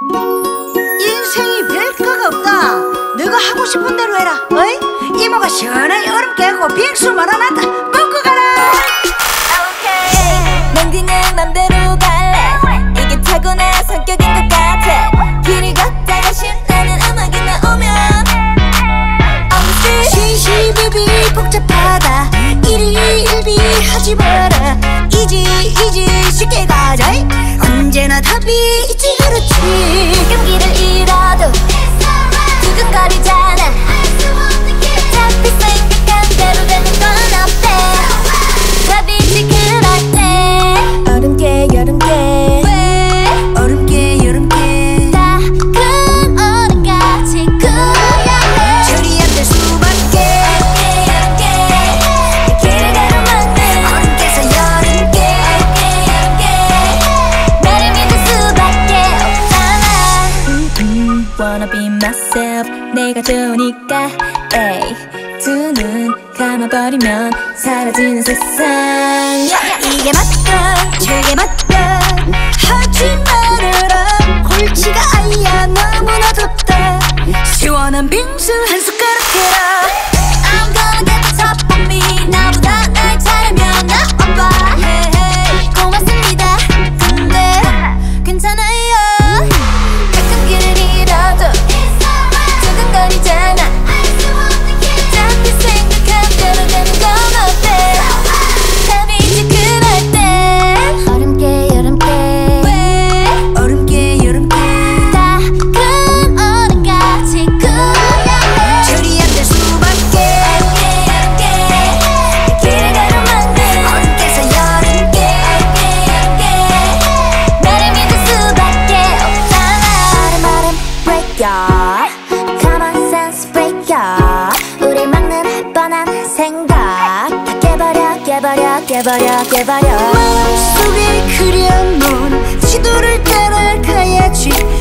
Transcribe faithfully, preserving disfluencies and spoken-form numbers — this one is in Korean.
인생이 별거가 없다. 너가 하고 싶은 대로 해라. 어이? 이모가 시원하게 얼음 깨고 빙수 말아놨다. 먹고 가라. 오케이. 넌 그냥 맘대로 갈래. 이게 타고난 성격인 것 같아. 길을 걷다가 신나는 음악이 나오면 시시비비 복잡하다. 일희일비 하지 마라. 이지 이지 쉽게 가자. 언제나 답이 있지. 그렇지. 용기를 잃어도 두근거리잖아. 어차피 생각한 대로 되는 건 없대. 답이지 그럴 때. 얼음깨 여름깨 얼음깨 여름깨 다 큰 얼음같이 굳어야 절이 안 될 수밖에. 얼음깨 여름깨 그 길을 가로막는 얼음깨서 여름깨 나를 믿을 수밖에 없잖아. 음, 음, wanna be myself. 내가 좋으니까 에이. 두 눈 감아버리면 사라지는 세상. 이게 맞다 저게 맞다 하지 말아라. 골치가 아야 너무나 덥다. 시원한 빙수 한 숟가락 해라. I'm gonna get the top of me. 나보다 날 잘하면 나 오빠. Hey, hey. 고맙습니다. 근데 괜찮아요. 가끔 길을 잃어도 두근거리잖아. 어차피 생각한 대로 되는 건 어때. 답이지 그럴 때. 얼음깨 여름깨 얼음깨 여름깨 다 큰 얼음같이 굳어야 해. 절이 안 될 수밖에. 그 길을 가로막는 얼음깨서 여름깨 나를 믿을 수밖에 없잖아. 얼음 얼음 break ya. Common sense break ya. 우릴 막는 뻔한 생각 다 깨버려 깨버려 깨버려 깨버려. 마음속에 그려놓은 지도를 따라가야지.